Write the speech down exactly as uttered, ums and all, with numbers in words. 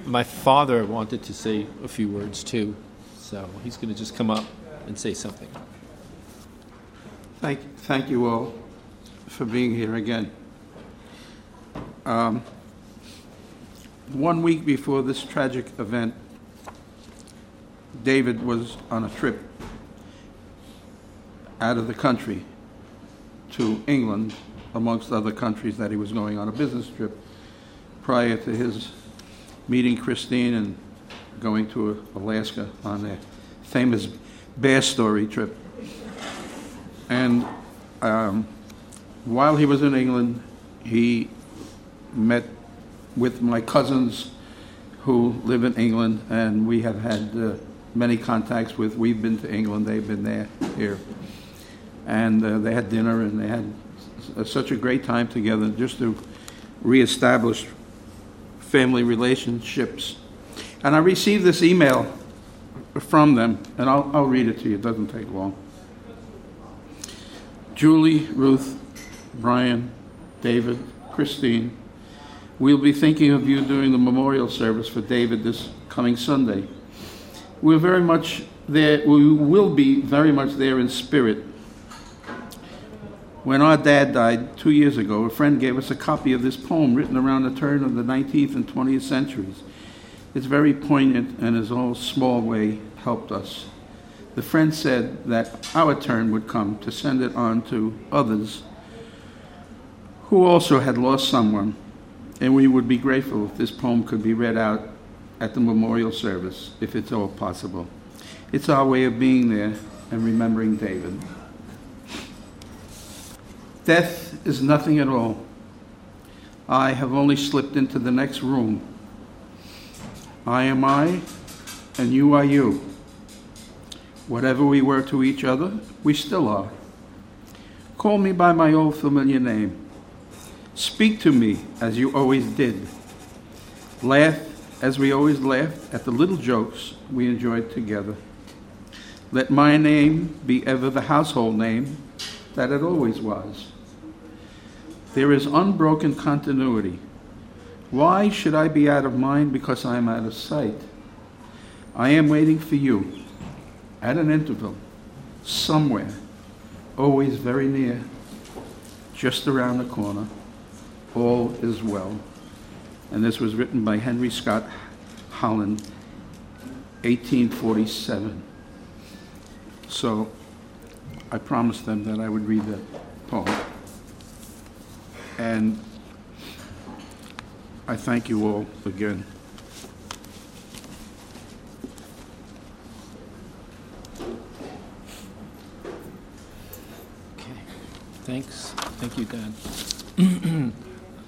my father wanted to say a few words too, so he's going to just come up and say something. Thank, thank you all for being here again. Um, one week before this tragic event, David was on a trip out of the country to England, amongst other countries that he was going on a business trip, prior to his meeting Christine and going to Alaska on their famous bear story trip. And um, while he was in England, he met with my cousins who live in England, and we have had uh, many contacts with. We've been to England, they've been there, here. And uh, they had dinner, and they had s- such a great time together just to reestablish family relationships. And I received this email from them, and I'll, I'll read it to you. It doesn't take long. Julie, Ruth, Brian, David, Christine, we'll be thinking of you during the memorial service for David this coming Sunday. We're very much there, we will be very much there in spirit. When our dad died two years ago, a friend gave us a copy of this poem written around the turn of the nineteenth and twentieth centuries. It's very poignant and in all small way helped us. The friend said that our turn would come to send it on to others who also had lost someone, and we would be grateful if this poem could be read out at the memorial service, if it's all possible. It's our way of being there and remembering David. Death is nothing at all. I have only slipped into the next room. I am I, and you are you. Whatever we were to each other, we still are. Call me by my old familiar name. Speak to me as you always did. Laugh as we always laughed at the little jokes we enjoyed together. Let my name be ever the household name that it always was. There is unbroken continuity. Why should I be out of mind because I am out of sight? I am waiting for you at an interval, somewhere, always very near, just around the corner. All is well. And this was written by Henry Scott Holland, eighteen forty-seven. So I promised them that I would read that poem. And I thank you all again. Okay. Thanks. Thank you, Dad.